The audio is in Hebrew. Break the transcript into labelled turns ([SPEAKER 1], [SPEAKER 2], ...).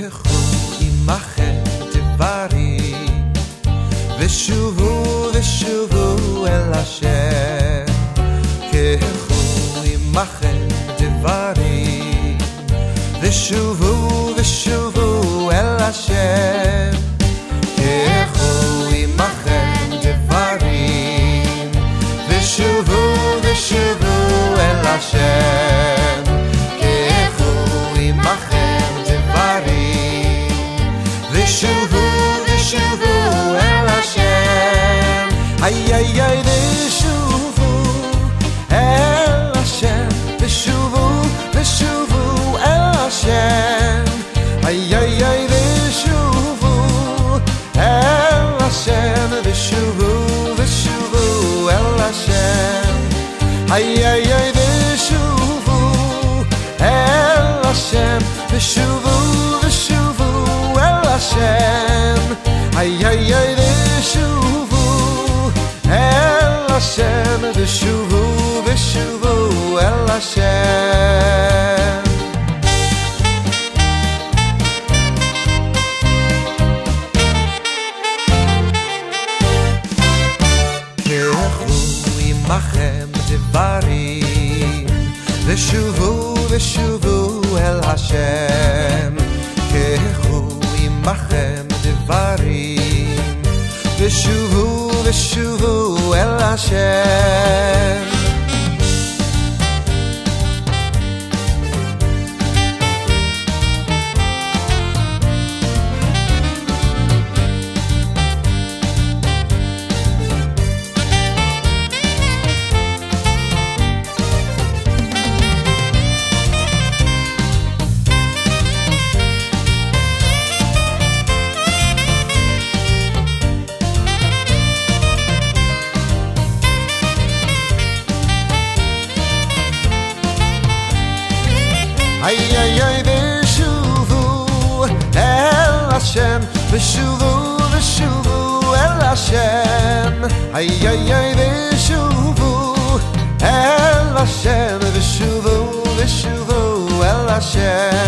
[SPEAKER 1] קחו עמכם דברים ושובו ושובו אל השם. קחו עמכם דברים ושובו ושובו אל השם. קחו עמכם דברים ושובו ושובו אל השם. קחו עמכם דברים ושובו ושובו אל השם. איי איי איי ושובו אל השם ושובו ושובו אל השם. איי איי איי ושובו אל השם ושובו ושובו אל השם. איי איי איי ושובו אל השם ושובו ושובו אל השם. איי איי איי ושובו אל השם ושובו ושובו אל השם. קחו עמכם דברים ושובו ושובו אל השם. קחו עמכם דברים ושובו ושובו אל השם. איי איי איי ושובו אל השם ושובו ושובו אל השם. איי איי איי ושובו אל השם ושובו ושובו אל השם.